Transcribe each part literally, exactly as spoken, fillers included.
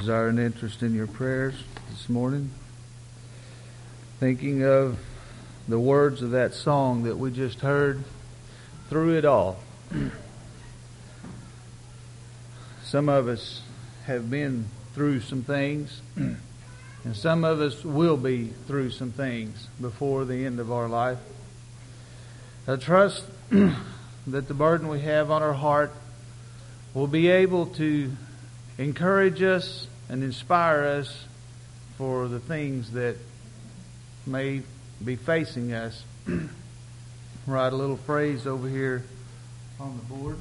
desire and interest in your prayers this morning. Thinking of the words of that song that we just heard, Through It All. Some of us have been through some things, and some of us will be through some things before the end of our life. I trust that the burden we have on our heart will be able to encourage us and inspire us for the things that may be facing us. Write a little phrase over here on the board.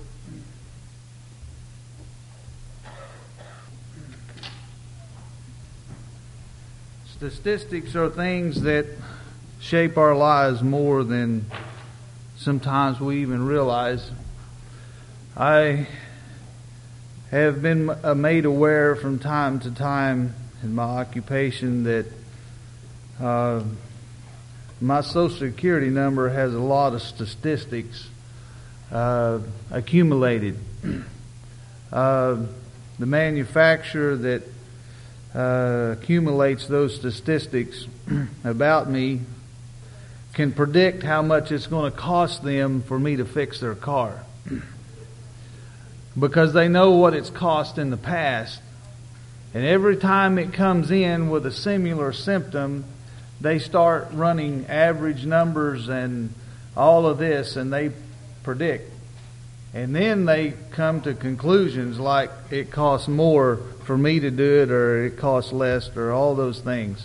Statistics are things that shape our lives more than sometimes we even realize. I have been made aware from time to time in my occupation that uh, my Social Security number has a lot of statistics uh, accumulated. Uh, the manufacturer that uh, accumulates those statistics about me can predict how much it's going to cost them for me to fix their car. Because they know what it's cost in the past. And every time it comes in with a similar symptom, they start running average numbers and all of this, and they predict. And then they come to conclusions like it costs more for me to do it, or it costs less, or all those things.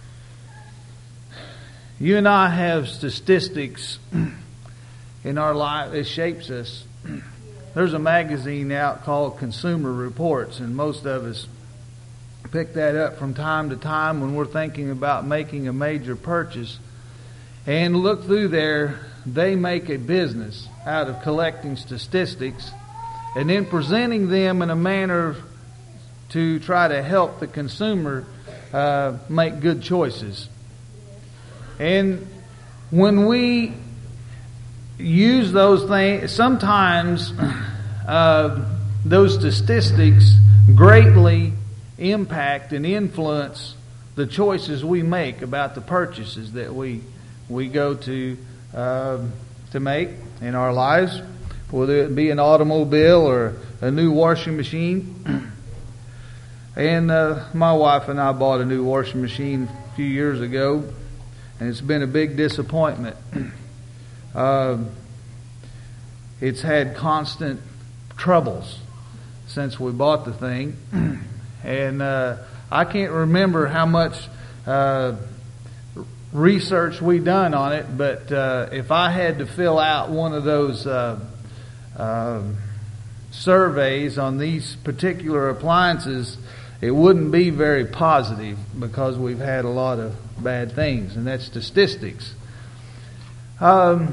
You and I have statistics in our life. It shapes us. There's a magazine out called Consumer Reports, and most of us pick that up from time to time when we're thinking about making a major purchase. And look through there, they make a business out of collecting statistics and then presenting them in a manner to try to help the consumer uh, make good choices. And when we use those things, sometimes uh, those statistics greatly impact and influence the choices we make about the purchases that we we go to uh, to make in our lives, whether it be an automobile or a new washing machine. And uh, my wife and I bought a new washing machine a few years ago, and it's been a big disappointment. Uh, it's had constant troubles since we bought the thing. And uh, I can't remember how much uh, research we done on it, but uh, if I had to fill out one of those uh, uh, surveys on these particular appliances, it wouldn't be very positive because we've had a lot of bad things, and that's statistics. Um,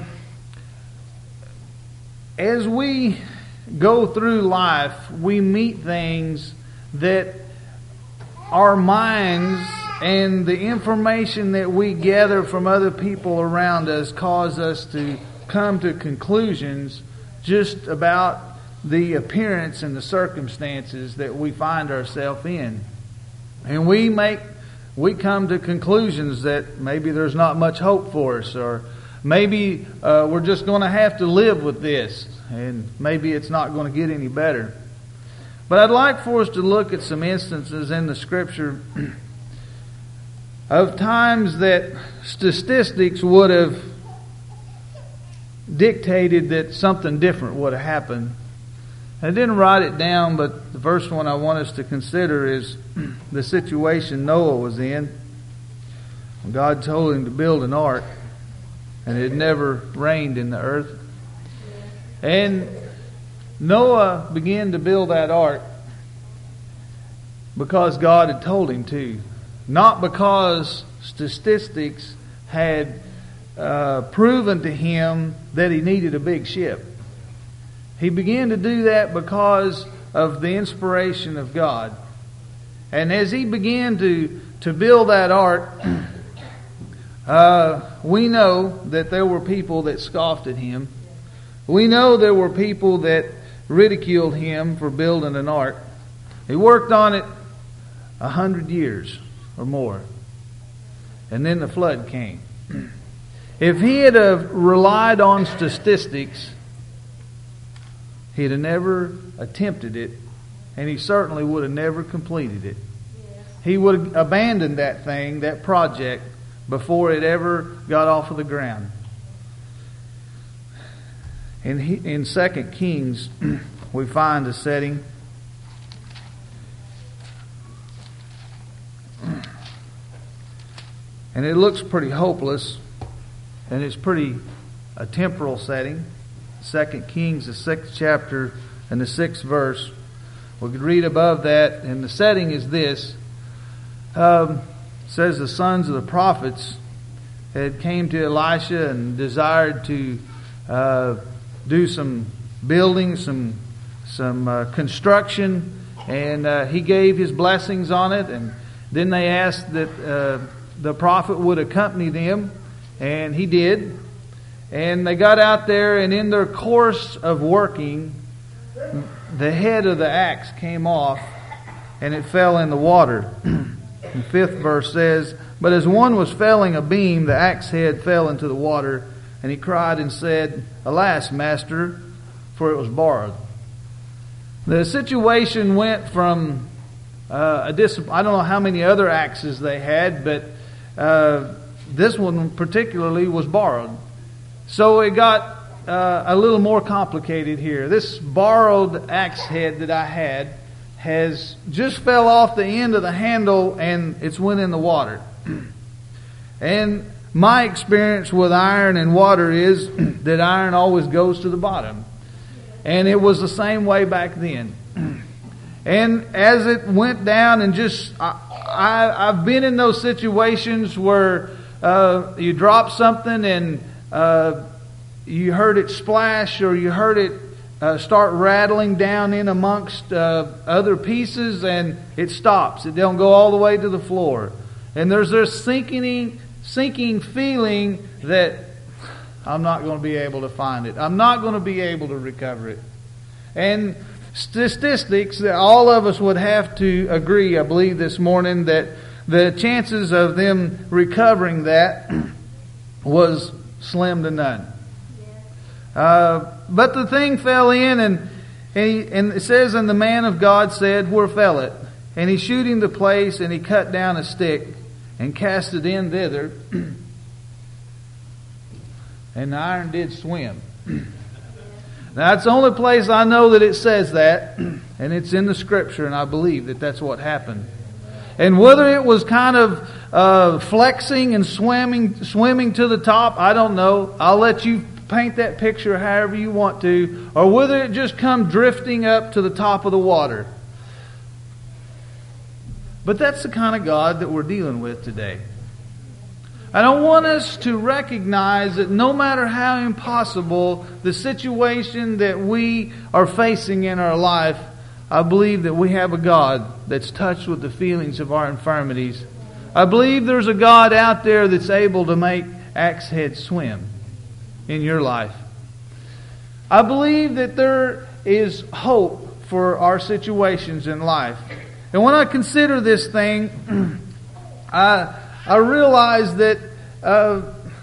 as we go through life, we meet things that our minds and the information that we gather from other people around us cause us to come to conclusions just about the appearance and the circumstances that we find ourselves in. And we make we come to conclusions that maybe there's not much hope for us, or maybe uh, we're just going to have to live with this, and maybe it's not going to get any better. But I'd like for us to look at some instances in the Scripture of times that statistics would have dictated that something different would have happened. I didn't write it down, but the first one I want us to consider is the situation Noah was in. God told him to build an ark, and it never rained in the earth. And Noah began to build that ark because God had told him to. Not because statistics had uh, proven to him that he needed a big ship. He began to do that because of the inspiration of God. And as he began to, to build that ark, uh, we know that there were people that scoffed at him. We know there were people that ridiculed him for building an ark. He worked on it a hundred years or more. And then the flood came. If he had have relied on statistics, he'd have never attempted it, and he certainly would have never completed it. He would have abandoned that thing, that project, before it ever got off of the ground. In, in Second Kings, we find a setting. And it looks pretty hopeless, and it's pretty a temporal setting. Second Kings, the sixth chapter and the sixth verse. We could read above that, and the setting is this. Um, it says the sons of the prophets had came to Elisha and desired to uh, do some building, some some uh, construction, and uh, he gave his blessings on it. And then they asked that uh, the prophet would accompany them, and he did. And they got out there, and in their course of working, the head of the axe came off, and it fell in the water. The fifth verse says, "But as one was felling a beam, the axe head fell into the water, and he cried and said, 'Alas, master, for it was borrowed.'" The situation went from uh, a dis- I don't know how many other axes they had, but uh, this one particularly was borrowed. So it got uh, a little more complicated here. This borrowed axe head that I had has just fell off the end of the handle, and it's went in the water. And my experience with iron and water is that iron always goes to the bottom. And it was the same way back then. And as it went down and just, I, I, I've been in those situations where uh, you drop something and uh, you heard it splash, or you heard it uh, start rattling down in amongst uh, other pieces, and it stops. It don't go all the way to the floor. And there's this sinking, sinking feeling that I'm not going to be able to find it. I'm not going to be able to recover it. And statistics that all of us would have to agree, I believe this morning, that the chances of them recovering that was slim to none. Uh, but the thing fell in, and and, he, and it says, "And the man of God said, 'Where fell it?' And he shewed him the place, and he cut down a stick and cast it in thither. And the iron did swim." Now, that's the only place I know that it says that, and it's in the Scripture, and I believe that that's what happened. And whether it was kind of uh, flexing and swimming, swimming to the top, I don't know. I'll let you paint that picture however you want to, or whether it just come drifting up to the top of the water. But that's the kind of God that we're dealing with today. I don't want us to recognize that no matter how impossible the situation that we are facing in our life, I believe that we have a God that's touched with the feelings of our infirmities. I believe there's a God out there that's able to make axe heads swim in your life. I believe that there is hope for our situations in life. And when I consider this thing, I I realize that uh,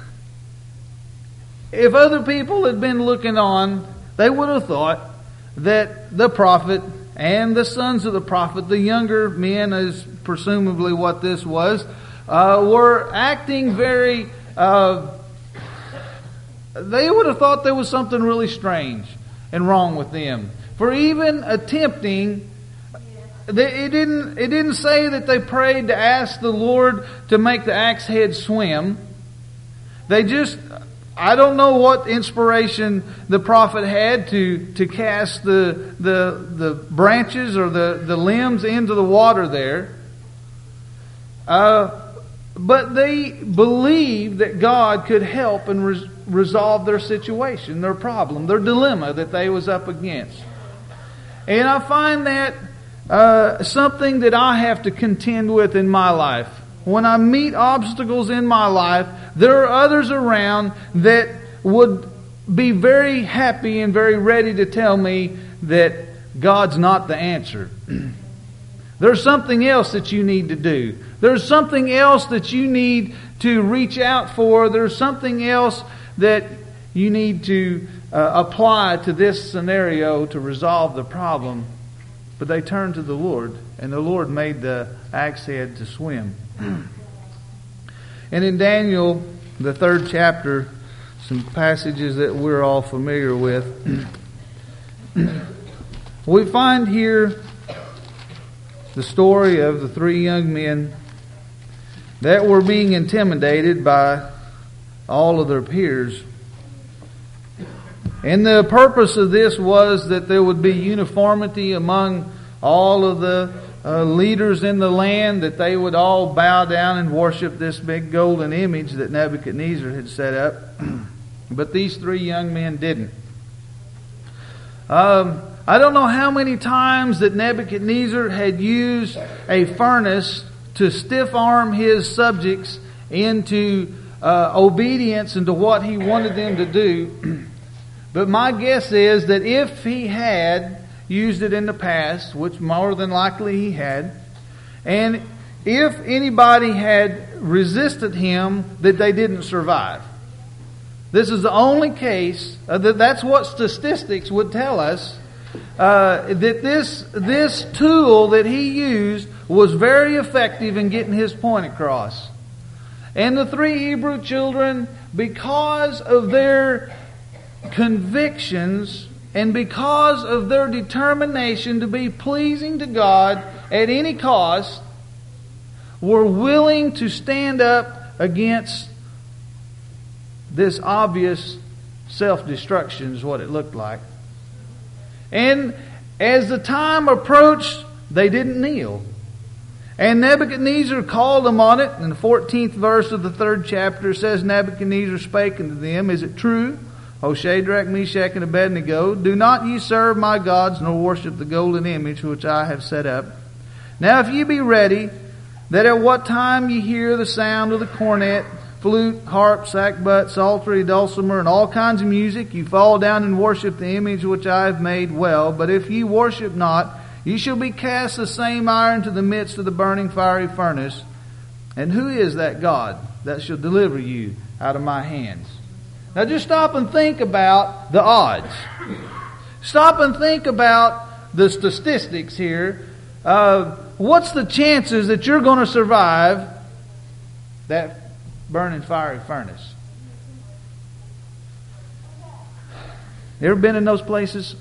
if other people had been looking on, they would have thought that the prophet and the sons of the prophet, the younger men, is presumably what this was, uh, were acting very... Uh, they would have thought there was something really strange and wrong with them for even attempting. It didn't, it didn't say that they prayed to ask the Lord to make the axe head swim. They just, I don't know what inspiration the prophet had to, to cast the, the, the branches or the, the limbs into the water there. Uh, but they believed that God could help and res- resolve their situation, their problem, their dilemma that they was up against. And I find that Uh, something that I have to contend with in my life. When I meet obstacles in my life, there are others around that would be very happy and very ready to tell me that God's not the answer. There's something else that you need to do. There's something else that you need to reach out for. There's something else that you need to uh, apply to this scenario to resolve the problem. But they turned to the Lord, and the Lord made the axe head to swim. And in Daniel, the third chapter, some passages that we're all familiar with, we find here the story of the three young men that were being intimidated by all of their peers. And the purpose of this was that there would be uniformity among all of the uh, leaders in the land, that they would all bow down and worship this big golden image that Nebuchadnezzar had set up. But these three young men didn't. Um, I don't know how many times that Nebuchadnezzar had used a furnace to stiff arm his subjects into uh, obedience and to what he wanted them to do. But my guess is that if he had used it in the past, which more than likely he had, and if anybody had resisted him, that they didn't survive. This is the only case, uh, that that's what statistics would tell us, uh, that this this tool that he used was very effective in getting his point across. And the three Hebrew children, because of their convictions and because of their determination to be pleasing to God at any cost, were willing to stand up against this obvious self-destruction, is what it looked like. And as the time approached, they didn't kneel. And Nebuchadnezzar called them on it. In the fourteenth verse of the third chapter says, Nebuchadnezzar spake unto them, Is it true, O Shadrach, Meshach, and Abednego, do not ye serve my gods, nor worship the golden image which I have set up? Now if ye be ready, that at what time ye hear the sound of the cornet, flute, harp, sackbut, psaltery, dulcimer, and all kinds of music, you fall down and worship the image which I have made, well. But if ye worship not, ye shall be cast the same hour into the midst of the burning fiery furnace. And who is that God that shall deliver you out of my hands? Now just stop and think about the odds. Stop and think about the statistics here. Uh, what's the chances that you're going to survive that burning fiery furnace? You ever been in those places?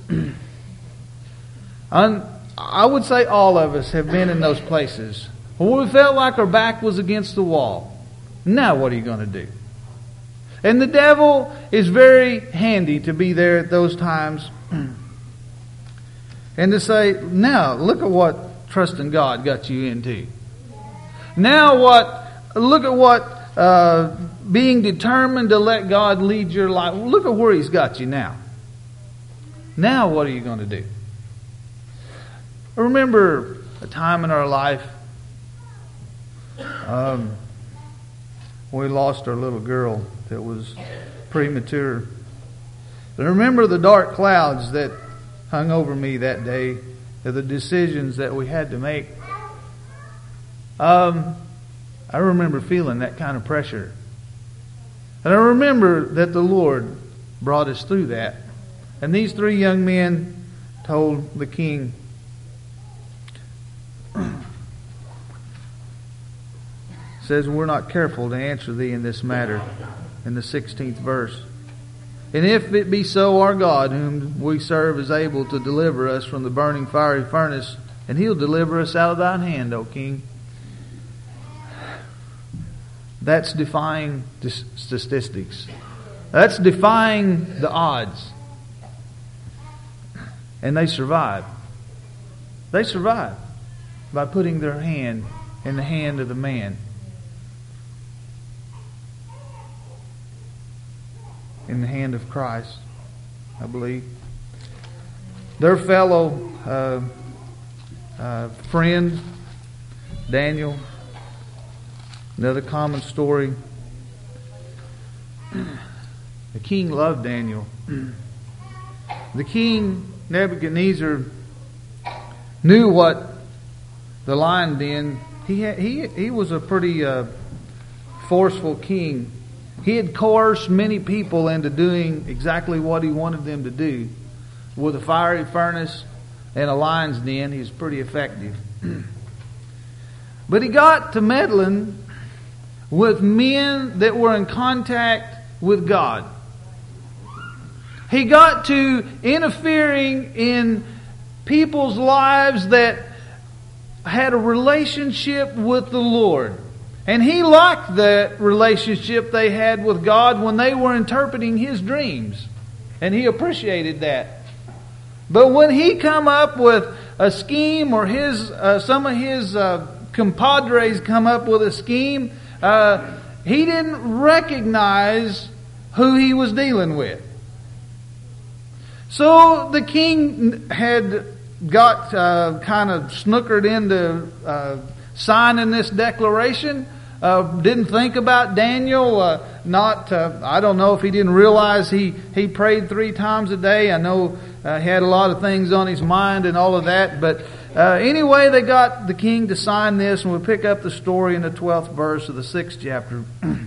I would say all of us have been in those places where we felt like our back was against the wall. Now what are you going to do? And the devil is very handy to be there at those times and to say, now look at what trusting God got you into. Now what, look at what uh, being determined to let God lead your life. Look at where He's got you now. Now what are you going to do? I remember a time in our life um, we lost our little girl that was premature. I remember the dark clouds that hung over me that day, of the decisions that we had to make. Um, I remember feeling that kind of pressure. And I remember that the Lord brought us through that. And these three young men told the king, says, we're not careful to answer thee in this matter, in the sixteenth verse. And if it be so, our God, whom we serve, is able to deliver us from the burning fiery furnace, and He'll deliver us out of thine hand, O king. That's defying statistics. That's defying the odds. And they survive. They survive by putting their hand in the hand of the man. In the hand of Christ, I believe. Their fellow uh, uh, friend, Daniel, another common story. The king loved Daniel. The king, Nebuchadnezzar, knew what the lion den, he had, he he was a pretty uh, forceful king. He had coerced many people into doing exactly what he wanted them to do. With a fiery furnace and a lion's den, he was pretty effective. But he got to meddling with men that were in contact with God. He got to interfering in people's lives that had a relationship with the Lord. And he liked that relationship they had with God when they were interpreting his dreams. And he appreciated that. But when he come up with a scheme, or his uh, some of his uh, compadres come up with a scheme, uh, he didn't recognize who he was dealing with. So the king had got uh, kind of snookered into uh, signing this declaration. Uh, didn't think about Daniel. Uh, not, uh, I don't know if he didn't realize he, he prayed three times a day. I know uh, he had a lot of things on his mind and all of that. But uh, anyway, they got the king to sign this, and we'll pick up the story in the twelfth verse of the sixth chapter.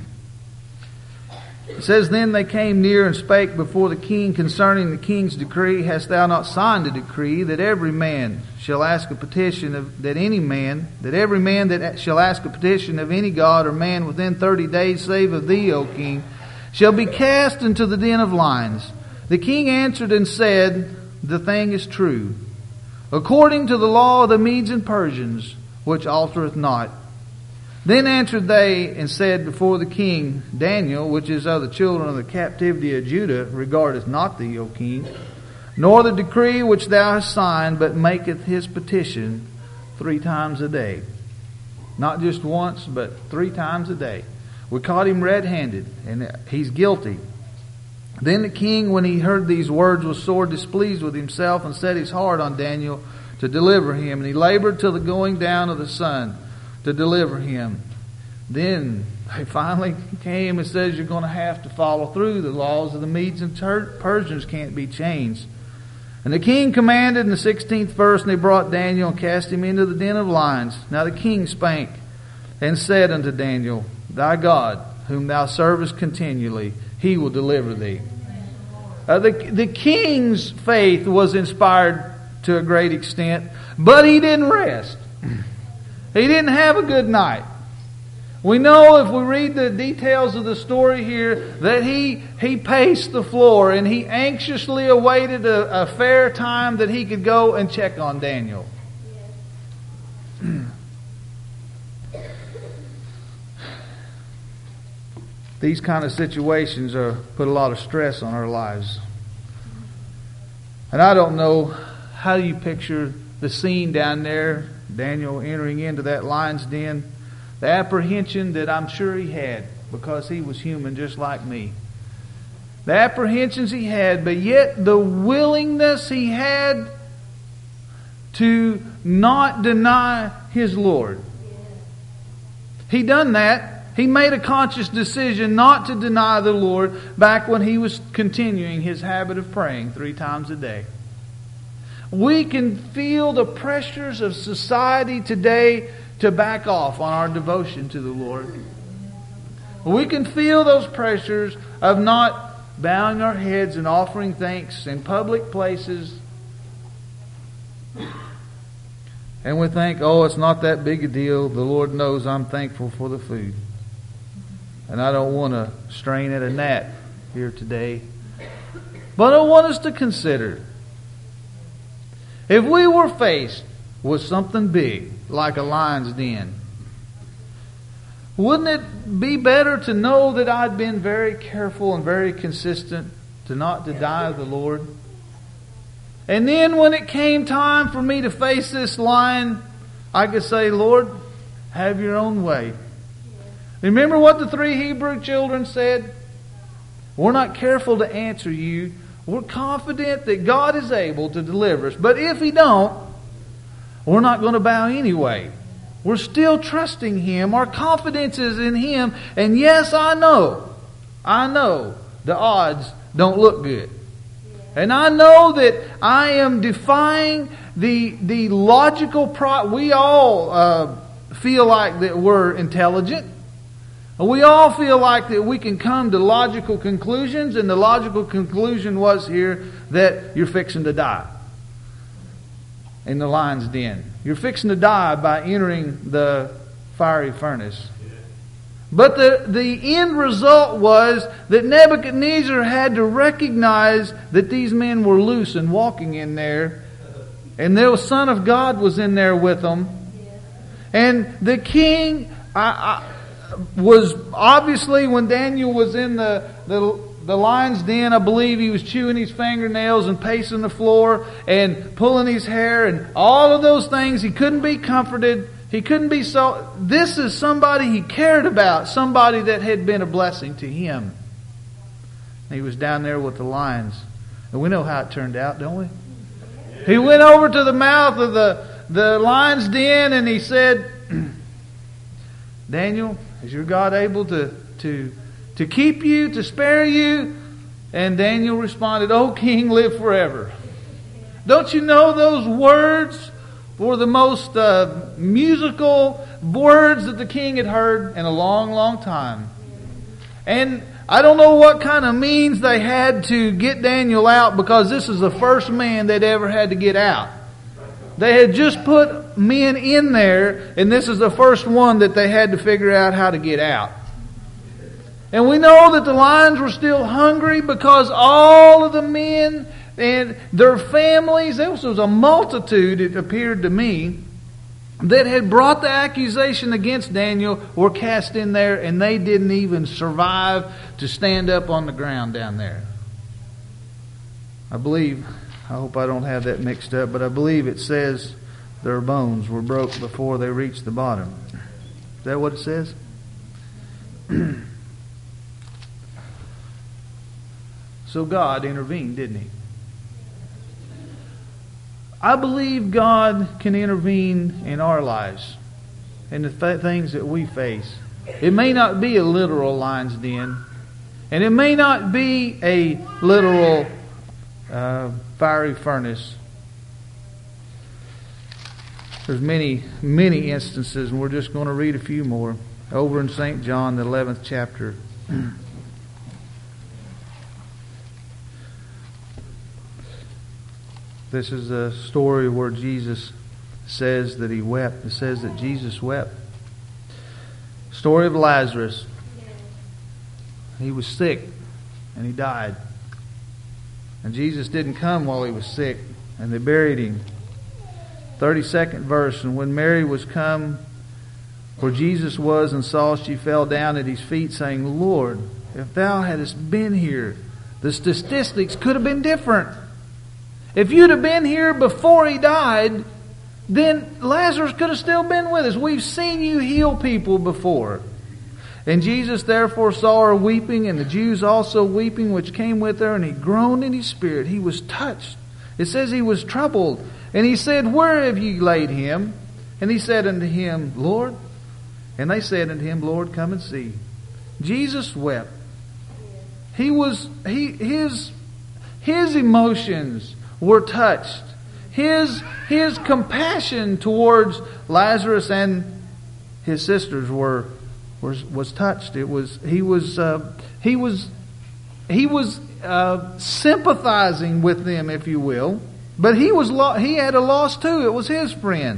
It says, Then they came near and spake before the king concerning the king's decree. Hast thou not signed a decree that every man shall ask a petition of that any man, that every man that shall ask a petition of any god or man within thirty days, save of thee, O king, shall be cast into the den of lions? The king answered and said, The thing is true, according to the law of the Medes and Persians, which altereth not. Then answered they and said before the king, Daniel, which is of the children of the captivity of Judah, regardeth not thee, O king, nor the decree which thou hast signed, but maketh his petition three times a day. Not just once, but three times a day. We caught him red-handed, and he's guilty. Then the king, when he heard these words, was sore displeased with himself, and set his heart on Daniel to deliver him. And he labored till the going down of the sun to deliver him. Then they finally came and says, you're going to have to follow through. The laws of the Medes and Persians can't be changed. And the king commanded in the sixteenth verse, and they brought Daniel and cast him into the den of lions. Now the king spake and said unto Daniel, Thy God, whom thou servest continually, he will deliver thee. Uh, the, the king's faith was inspired to a great extent, but he didn't rest. He didn't have a good night. We know, if we read the details of the story here, that he he paced the floor and he anxiously awaited a, a fair time that he could go and check on Daniel. These kind of situations are put a lot of stress on our lives. And I don't know how you picture the scene down there, Daniel entering into that lion's den. The apprehension that I'm sure he had, because he was human just like me. The apprehensions he had, but yet the willingness he had to not deny his Lord. He done that. He made a conscious decision not to deny the Lord back when he was continuing his habit of praying three times a day. We can feel the pressures of society today to back off on our devotion to the Lord. We can feel those pressures of not bowing our heads and offering thanks in public places. And we think, oh, it's not that big a deal. The Lord knows I'm thankful for the food. And I don't want to strain at a gnat here today. But I want us to consider, if we were faced with something big, like a lion's den, wouldn't it be better to know that I'd been very careful and very consistent to not deny the Lord? And then when it came time for me to face this lion, I could say, Lord, have your own way. Remember what the three Hebrew children said? We're not careful to answer you. We're confident that God is able to deliver us. But if He don't, we're not going to bow anyway. We're still trusting Him. Our confidence is in Him. And yes, I know, I know the odds don't look good. And I know that I am defying the the logical pro. We all uh, feel like that we're intelligent. We all feel like that we can come to logical conclusions, and the logical conclusion was here that you're fixing to die in the lion's den. You're fixing to die by entering the fiery furnace. But the, the end result was that Nebuchadnezzar had to recognize that these men were loose and walking in there, and the Son of God was in there with them. And the king I, I, was obviously, when Daniel was in the, the the lion's den, I believe he was chewing his fingernails and pacing the floor and pulling his hair and all of those things. He couldn't be comforted. He couldn't be so... This is somebody he cared about. Somebody that had been a blessing to him. He was down there with the lions. And we know how it turned out, don't we? He went over to the mouth of the, the lion's den and he said, Daniel, is your God able to, to, to keep you, to spare you? And Daniel responded, O King, live forever. Don't you know those words were the most uh, musical words that the king had heard in a long, long time? And I don't know what kind of means they had to get Daniel out, because this is the first man they'd ever had to get out. They had just put men in there, and this is the first one that they had to figure out how to get out. And we know that the lions were still hungry because all of the men and their families, there was a multitude, it appeared to me, that had brought the accusation against Daniel were cast in there, and they didn't even survive to stand up on the ground down there. I believe, I hope I don't have that mixed up, but I believe it says their bones were broke before they reached the bottom. Is that what it says? So God intervened, didn't He? I believe God can intervene in our lives, in the th- things that we face. It may not be a literal lion's den, and it may not be a literal uh, fiery furnace. There's many, many instances, and we're just going to read a few more. Over in Saint John, the eleventh chapter. This is a story where Jesus says that He wept. It says that Jesus wept. Story of Lazarus. He was sick and he died. And Jesus didn't come while he was sick, and they buried him. thirty-second verse. And when Mary was come where Jesus was and saw, she fell down at His feet, saying, Lord, if Thou hadst been here, the statistics could have been different. If you'd have been here before he died, then Lazarus could have still been with us. We've seen you heal people before. And Jesus therefore saw her weeping, and the Jews also weeping, which came with her, and he groaned in his spirit. He was touched. It says he was troubled. And he said, Where have ye laid him? And he said unto him, Lord. And they said unto him, Lord, come and see. Jesus wept. He was, he, his, his emotions were touched. His, his compassion towards Lazarus and his sisters were, was, was touched. It was, he was, uh, he was, he was, uh, sympathizing with them, if you will. But he was, lo- he had a loss too. It was his friend.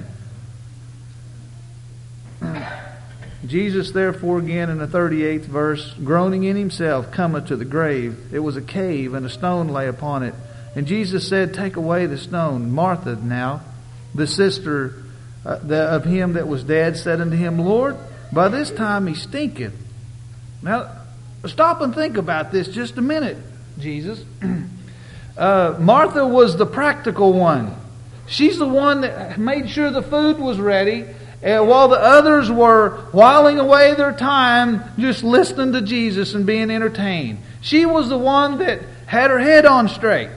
Jesus therefore again in the thirty-eighth verse, groaning in himself, cometh to the grave. It was a cave, and a stone lay upon it. And Jesus said, Take away the stone. Martha now, the sister uh, the, of him that was dead, said unto him, Lord, by this time he stinketh. Now, stop and think about this just a minute, Jesus. uh, Martha was the practical one. She's the one that made sure the food was ready, uh, while the others were whiling away their time just listening to Jesus and being entertained. She was the one that had her head on straight.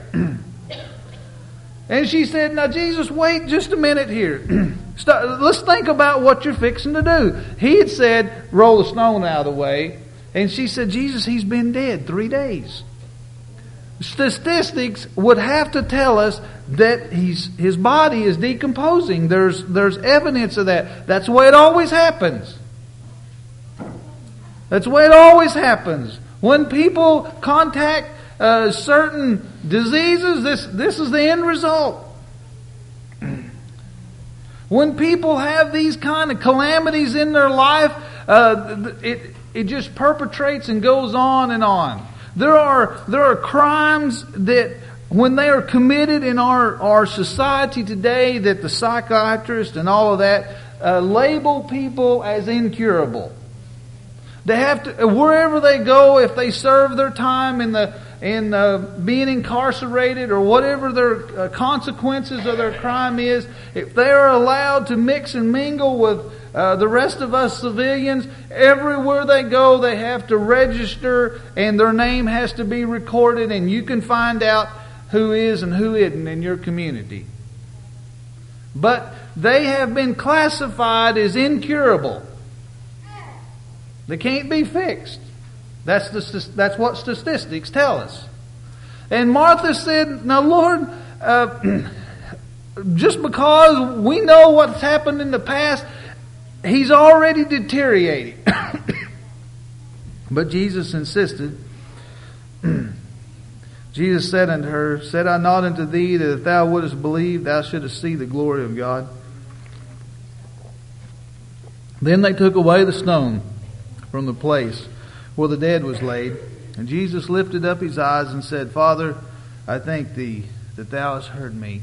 And she said, Now Jesus, wait just a minute here. Stop, let's think about what you're fixing to do. He had said, roll the stone out of the way. And she said, Jesus, he's been dead three days. statistics would have to tell us that he's, his body is decomposing. There's, there's evidence of that. That's the way it always happens. That's the way it always happens. When people contact uh, certain diseases, this, this is the end result. When people have these kind of calamities in their life, uh, it, it just perpetrates and goes on and on. There are, there are crimes that when they are committed in our, our society today, that the psychiatrists and all of that uh, label people as incurable. They have to, wherever they go, if they serve their time in the in uh, being incarcerated or whatever their uh, consequences of their crime is, if they are allowed to mix and mingle with uh, the rest of us civilians, everywhere they go, they have to register and their name has to be recorded, and you can find out who is and who isn't in your community. But they have been classified as incurable. They can't be fixed. That's the, that's what statistics tell us. And Martha said, now Lord, uh, just because we know what's happened in the past, he's already deteriorating. But Jesus insisted. Jesus said unto her, said I not unto thee that if thou wouldest believe, thou shouldest see the glory of God? Then they took away the stone from the place where the dead was laid. And Jesus lifted up his eyes and said, Father, I thank thee that thou hast heard me.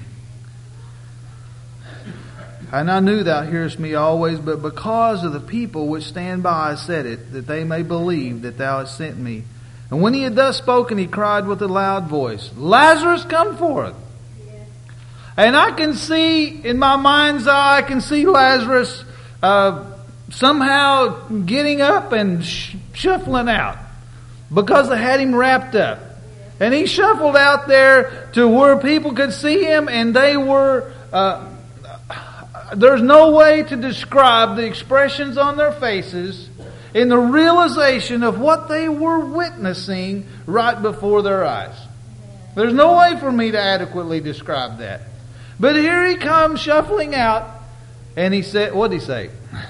And I knew thou hearest me always, but because of the people which stand by I said it, that they may believe that thou hast sent me. And when he had thus spoken, he cried with a loud voice, Lazarus, come forth. Yes. And I can see, in my mind's eye, I can see Lazarus uh, somehow getting up and sh- shuffling out because they had him wrapped up. And he shuffled out there to where people could see him, and they were... Uh, there's no way to describe the expressions on their faces in the realization of what they were witnessing right before their eyes. There's no way for me to adequately describe that. But here he comes shuffling out, and he said, what did he say?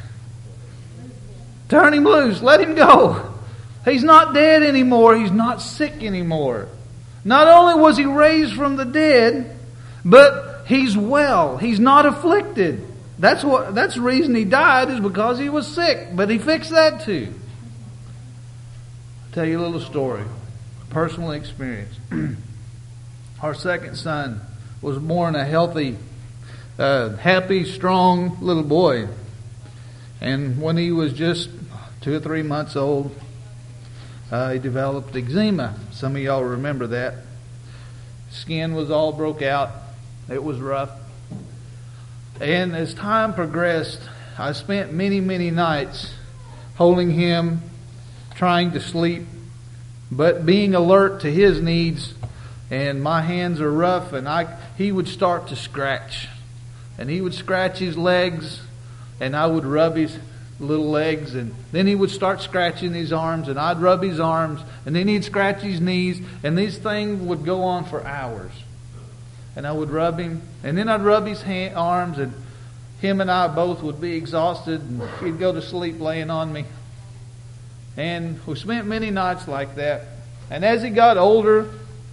Turn him loose, let him go. He's not dead anymore, he's not sick anymore. Not only was he raised from the dead, but he's well, he's not afflicted. That's what. That's the reason he died, is because he was sick. But he fixed that too. I'll tell you a little story. Personal experience. Our second son was born a healthy, uh, happy, strong little boy. And when he was just two or three months old, uh, he developed eczema. Some of y'all remember that. Skin was all broke out. It was rough. And as time progressed, I spent many, many nights holding him, trying to sleep, but being alert to his needs. And my hands are rough, and I he would start to scratch. And he would scratch his legs, and I would rub his little legs, and then he would start scratching his arms, and I'd rub his arms, and then he'd scratch his knees, and these things would go on for hours. And I would rub him, and then I'd rub his hand, arms, and him and I both would be exhausted, and he'd go to sleep laying on me. And we spent many nights like that. And as he got older,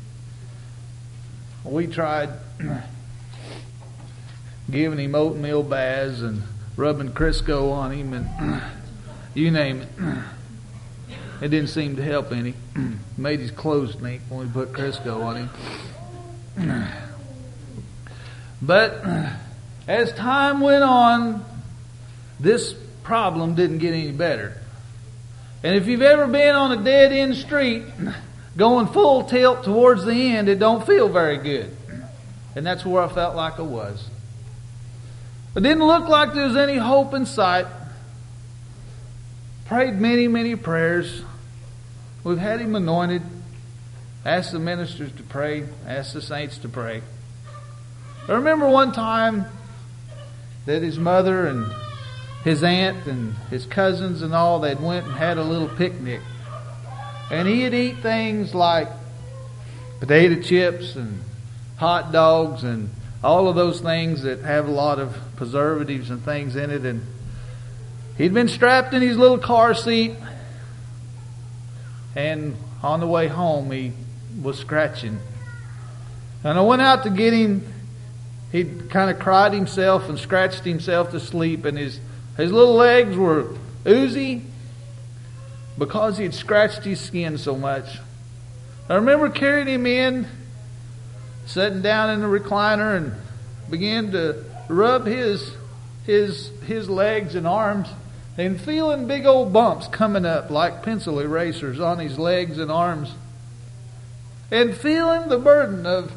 we tried giving him oatmeal baths and rubbing Crisco on him, and you name it. It didn't seem to help any. Made his clothes stink when we put Crisco on him. But as time went on, this problem didn't get any better. And if you've ever been on a dead-end street going full tilt towards the end, it don't feel very good. And that's where I felt like I was. It didn't look like there was any hope in sight. Prayed many, many prayers. We've had him anointed. Asked the ministers to pray. Asked the saints to pray. I remember one time that his mother and his aunt and his cousins and all, they'd went and had a little picnic. And he'd eat things like potato chips and hot dogs and all of those things that have a lot of preservatives and things in it. And he'd been strapped in his little car seat, and on the way home he was scratching. And I went out to get him. He'd kind of cried himself and scratched himself to sleep, and his, his little legs were oozy because he had scratched his skin so much. I remember carrying him in, sitting down in the recliner, and began to rub his his his legs and arms, and feeling big old bumps coming up like pencil erasers on his legs and arms, and feeling the burden of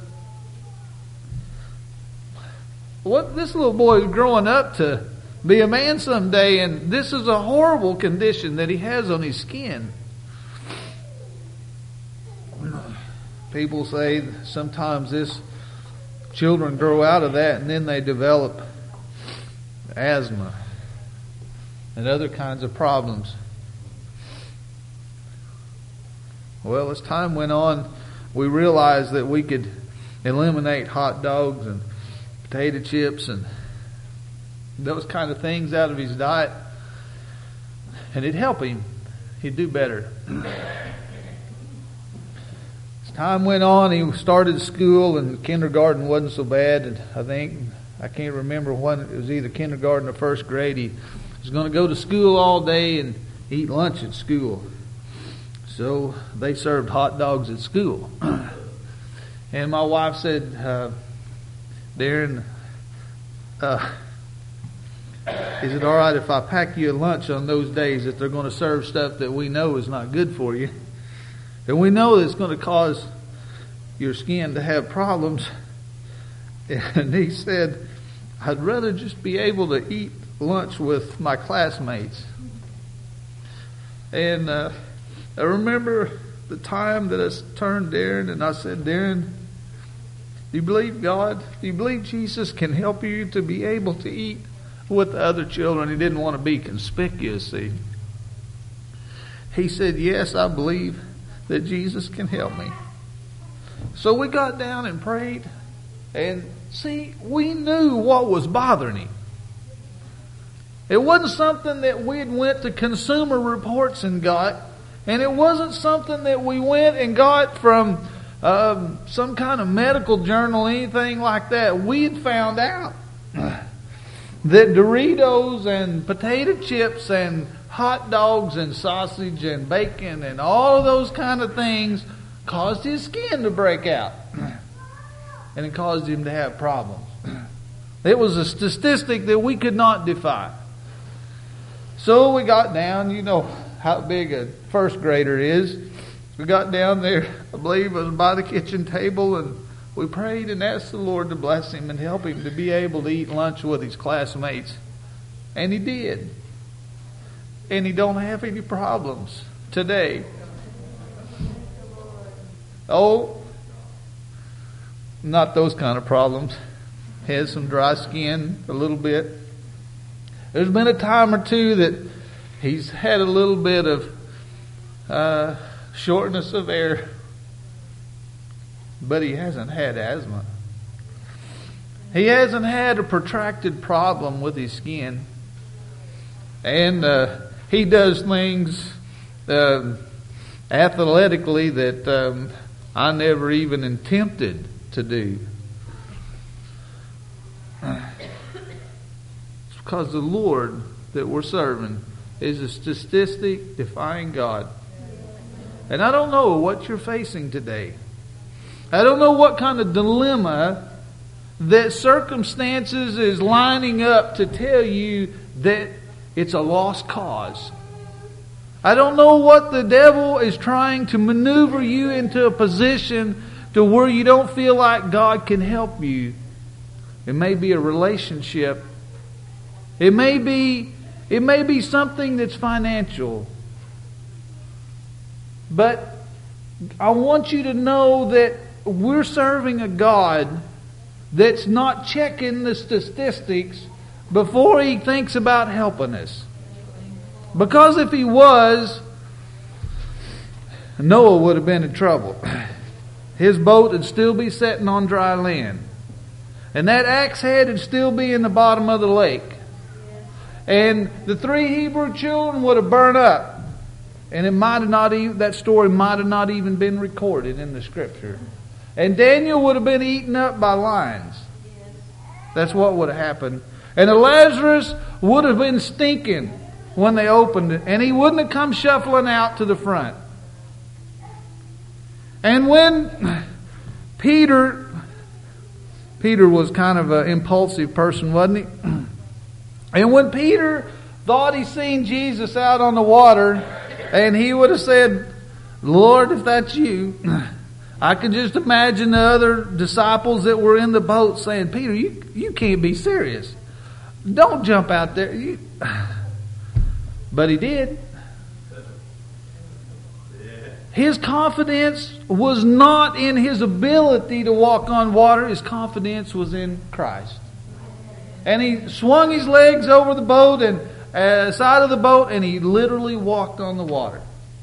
what this little boy is growing up to be a man someday, and this is a horrible condition that he has on his skin. People say sometimes this children grow out of that and then they develop asthma and other kinds of problems. Well, as time went on, we realized that we could eliminate hot dogs and potato chips and those kind of things out of his diet, and it'd help him. He'd do better. Time went on, he started school, and kindergarten wasn't so bad. And I think, I can't remember when, it was either kindergarten or first grade. He was going to go to school all day and eat lunch at school. So they served hot dogs at school. And my wife said, uh, Darren, uh, is it all right if I pack you a lunch on those days that they're going to serve stuff that we know is not good for you? And we know it's going to cause your skin to have problems. And he said, I'd rather just be able to eat lunch with my classmates. And uh, I remember the time that I turned Darren and I said, Darren, do you believe God? Do you believe Jesus can help you to be able to eat with the other children? He didn't want to be conspicuous, see. He said, yes, I believe that Jesus can help me. So we got down and prayed, and see, we knew what was bothering him. It wasn't something that we had went to Consumer Reports and got, and it wasn't something that we went and got from um, some kind of medical journal, anything like that. We had found out that Doritos and potato chips and hot dogs and sausage and bacon and all of those kind of things caused his skin to break out. And it caused him to have problems. It was a statistic that we could not defy. So we got down, you know how big a first grader is. We got down there, I believe it was by the kitchen table, and we prayed and asked the Lord to bless him and help him to be able to eat lunch with his classmates. And he did. And he don't have any problems today. Oh, not those kind of problems. Has some dry skin a little bit. There's been a time or two that he's had a little bit of uh, shortness of air, but he hasn't had asthma. He hasn't had a protracted problem with his skin. And uh, he does things uh, athletically that um, I never even attempted to do. It's because the Lord that we're serving is a statistic defying God. And I don't know what you're facing today. I don't know what kind of dilemma that circumstances is lining up to tell you that it's a lost cause. I don't know what the devil is trying to maneuver you into a position to where you don't feel like God can help you. It may be a relationship. It may be, it may be something that's financial. But I want you to know that we're serving a God that's not checking the statistics before He thinks about helping us. Because if He was, Noah would have been in trouble. his boat would still be sitting on dry land. And that axe head would still be in the bottom of the lake. And the three Hebrew children would have burned up. And it might have not even, that story might have not even been recorded in the Scripture. And Daniel would have been eaten up by lions. That's what would have happened. And Lazarus would have been stinking when they opened it. And he wouldn't have come shuffling out to the front. And when Peter, Peter was kind of an impulsive person, wasn't he? And when Peter thought he seen Jesus out on the water, and he would have said, Lord, if that's you, I can just imagine the other disciples that were in the boat saying, Peter, you, you can't be serious. Don't jump out there. You... But he did. His confidence was not in his ability to walk on water. His confidence was in Christ. And he swung his legs over the boat and uh, side of the boat, and he literally walked on the water.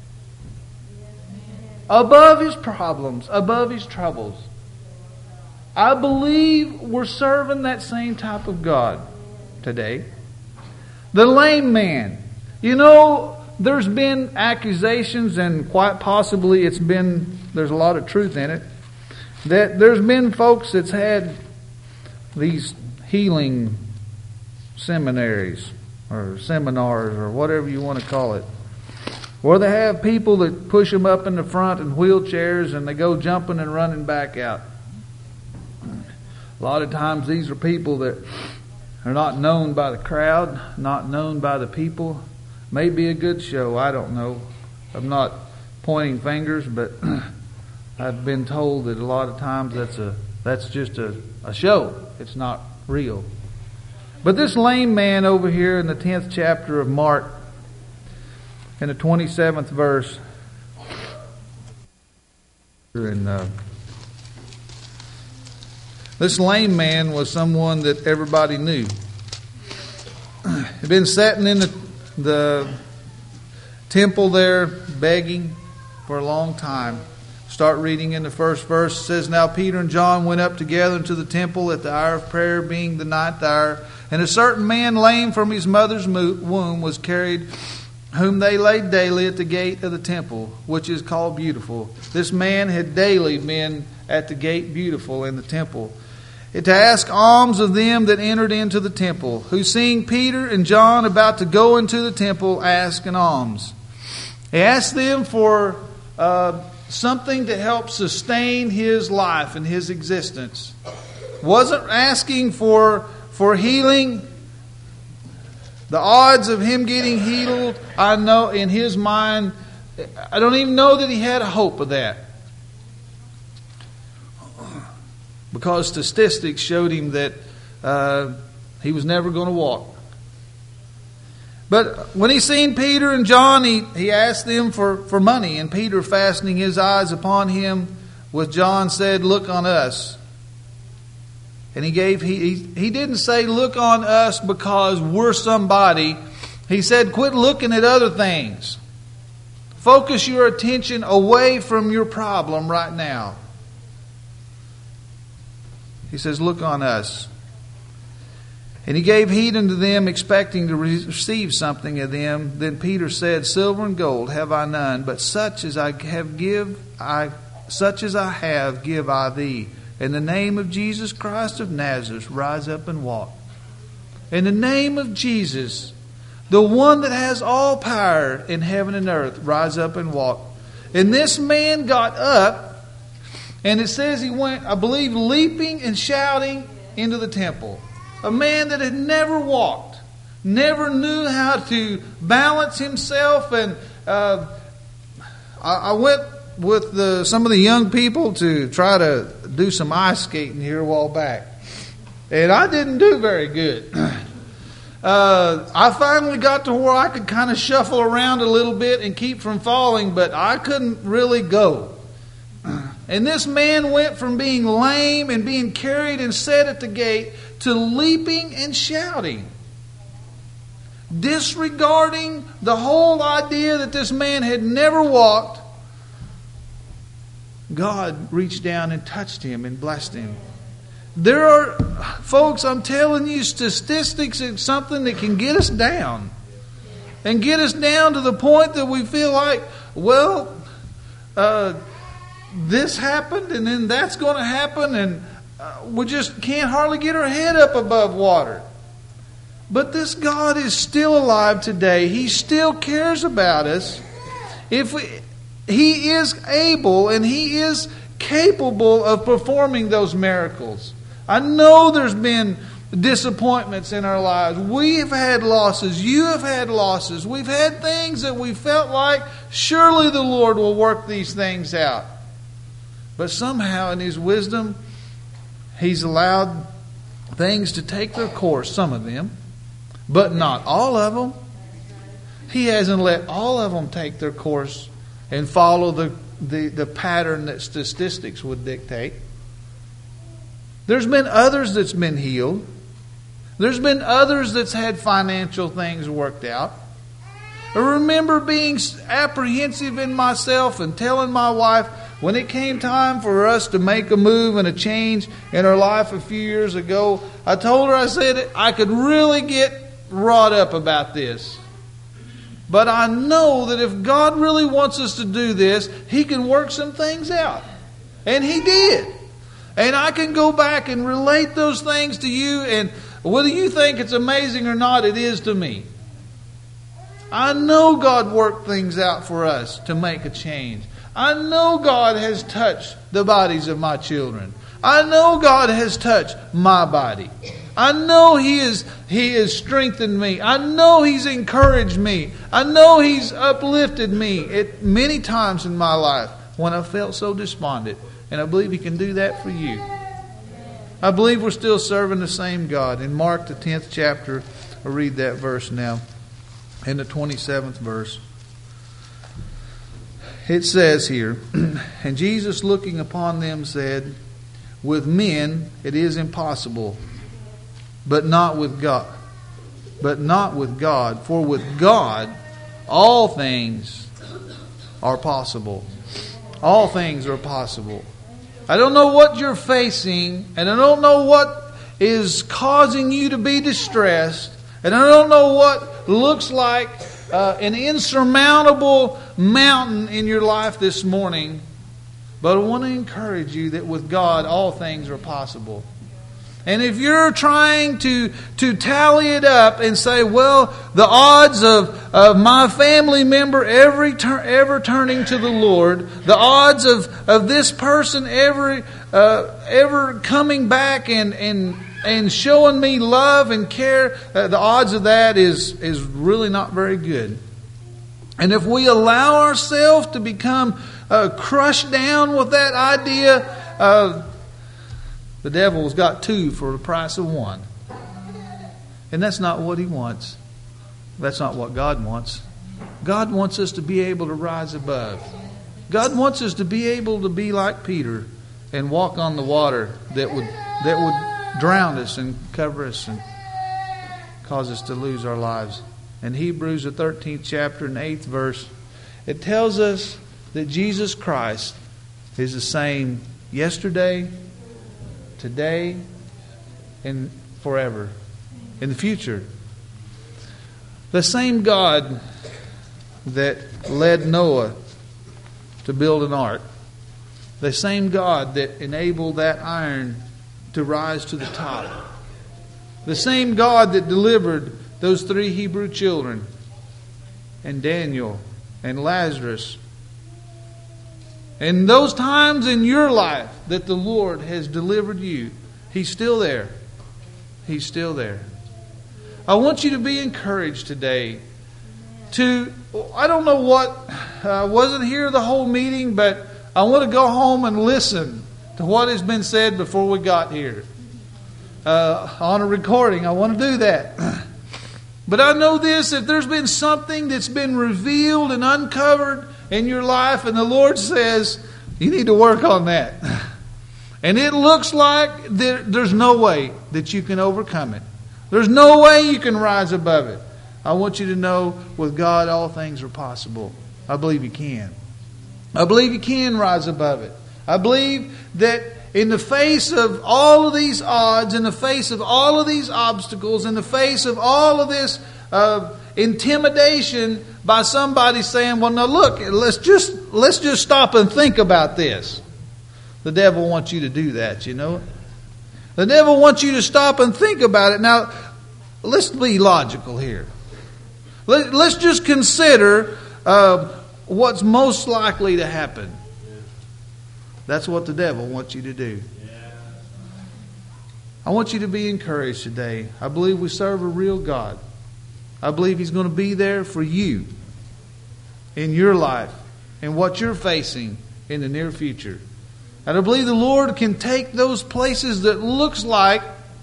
Above his problems, above his troubles. I believe we're serving that same type of God today. The lame man. You know, there's been accusations, and quite possibly it's been, there's a lot of truth in it, that there's been folks that's had these healing seminaries or seminars or whatever you want to call it, where they have people that push them up in the front in wheelchairs and they go jumping and running back out. A lot of times these are people that are not known by the crowd, not known by the people. May be a good show, I don't know. I'm not pointing fingers, but I've been told that a lot of times that's a that's just a, a show. It's not real. But this lame man over here in the tenth chapter of Mark, in the twenty-seventh verse, and uh, this lame man was someone that everybody knew. He'd been sitting in the, the temple there begging for a long time. Start reading in the first verse. It says, Now Peter and John went up together into the temple at the hour of prayer, being the ninth hour. And a certain man lame from his mother's womb was carried, whom they laid daily at the gate of the temple, which is called Beautiful. This man had daily been at the gate Beautiful in the temple, to ask alms of them that entered into the temple, who seeing Peter and John about to go into the temple, asked an alms. He asked them for uh, something to help sustain his life and his existence. Wasn't asking for for healing. The odds of him getting healed, I know in his mind, I don't even know that he had a hope of that. Because statistics showed him that uh, he was never going to walk. But when he seen Peter and John, he, he asked them for, for money. And Peter, fastening his eyes upon him with John, said, Look on us. And he gave he, he he didn't say look on us because we're somebody. He said quit looking at other things. Focus your attention away from your problem right now. He says look on us. And he gave heed unto them, expecting to receive something of them. Then Peter said, Silver and gold have I none, but such as I have give I such as I have give I thee. In the name of Jesus Christ of Nazareth, rise up and walk. In the name of Jesus, the one that has all power in heaven and earth, rise up and walk. And this man got up, and it says he went, I believe, leaping and shouting into the temple. A man that had never walked, never knew how to balance himself. And uh, I, I went with the, some of the young people to try to do some ice skating here a while back. And I didn't do very good. Uh, I finally got to where I could kind of shuffle around a little bit and keep from falling, but I couldn't really go. And this man went from being lame and being carried and set at the gate to leaping and shouting, disregarding the whole idea that this man had never walked. God reached down and touched him and blessed him. There are, folks, I'm telling you, statistics is something that can get us down. And get us down to the point that we feel like, well, uh, this happened and then that's going to happen, and uh, we just can't hardly get our head up above water. But this God is still alive today. He still cares about us. If we, He is able and He is capable of performing those miracles. I know there's been disappointments in our lives. We have had losses. You have had losses. We've had things that we felt like surely the Lord will work these things out. But somehow in His wisdom, He's allowed things to take their course, some of them, but not all of them. He hasn't let all of them take their course and follow the, the, the pattern that statistics would dictate. There's been others that's been healed. There's been others that's had financial things worked out. I remember being apprehensive in myself and telling my wife when it came time for us to make a move and a change in our life a few years ago, I told her, I said, I could really get wrought up about this. But I know that if God really wants us to do this, He can work some things out. And He did. And I can go back and relate those things to you, and whether you think it's amazing or not, it is to me. I know God worked things out for us to make a change. I know God has touched the bodies of my children. I know God has touched my body. I know He is, He has strengthened me. I know He's encouraged me. I know He's uplifted me at many times in my life when I felt so despondent. And I believe He can do that for you. I believe we're still serving the same God. In Mark, the tenth chapter, I'll read that verse now. In the twenty-seventh verse. It says here, and Jesus looking upon them said, with men it is impossible, but not with God. But not with God. For with God all things are possible. All things are possible. I don't know what you're facing, and I don't know what is causing you to be distressed, and I don't know what looks like uh, an insurmountable mountain in your life this morning, but I want to encourage you that with God all things are possible. And if you're trying to, to tally it up and say, well, the odds of, of my family member every tur- ever turning to the Lord, the odds of, of this person ever uh, ever coming back and, and, and showing me love and care, uh, the odds of that is, is really not very good. And if we allow ourselves to become uh, crushed down with that idea of the devil's got two for the price of one. And that's not what he wants. That's not what God wants. God wants us to be able to rise above. God wants us to be able to be like Peter and walk on the water that would that would drown us and cover us and cause us to lose our lives. In Hebrews, the thirteenth chapter and eighth verse, it tells us that Jesus Christ is the same yesterday, today, and forever. In the future. The same God that led Noah to build an ark. The same God that enabled that iron to rise to the top. The same God that delivered those three Hebrew children, and Daniel, and Lazarus. And those times in your life that the Lord has delivered you, He's still there. He's still there. I want you to be encouraged today to, I don't know what, I wasn't here the whole meeting, but I want to go home and listen to what has been said before we got here. Uh, on a recording, I want to do that. But I know this, if there's been something that's been revealed and uncovered in your life, and the Lord says, you need to work on that. And it looks like there, there's no way that you can overcome it. There's no way you can rise above it. I want you to know with God all things are possible. I believe you can. I believe you can rise above it. I believe that in the face of all of these odds, in the face of all of these obstacles, in the face of all of this uh, intimidation by somebody saying, well, now look, let's just, let's just stop and think about this. The devil wants you to do that, you know. The devil wants you to stop and think about it. Now, let's be logical here. Let, let's just consider uh, what's most likely to happen. That's what the devil wants you to do. I want you to be encouraged today. I believe we serve a real God. I believe He's going to be there for you in your life and what you're facing in the near future. And I believe the Lord can take those places that looks like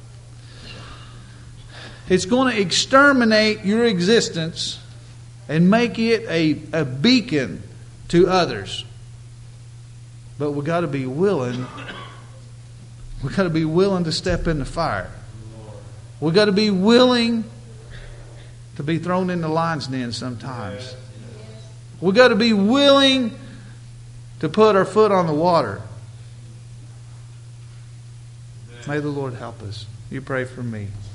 it's going to exterminate your existence and make it a, a beacon to others. But we've got to be willing. We've got to be willing to step in the fire. We've got to be willing to be thrown in the lion's den sometimes. We've got to be willing to put our foot on the water. May the Lord help us. You pray for me.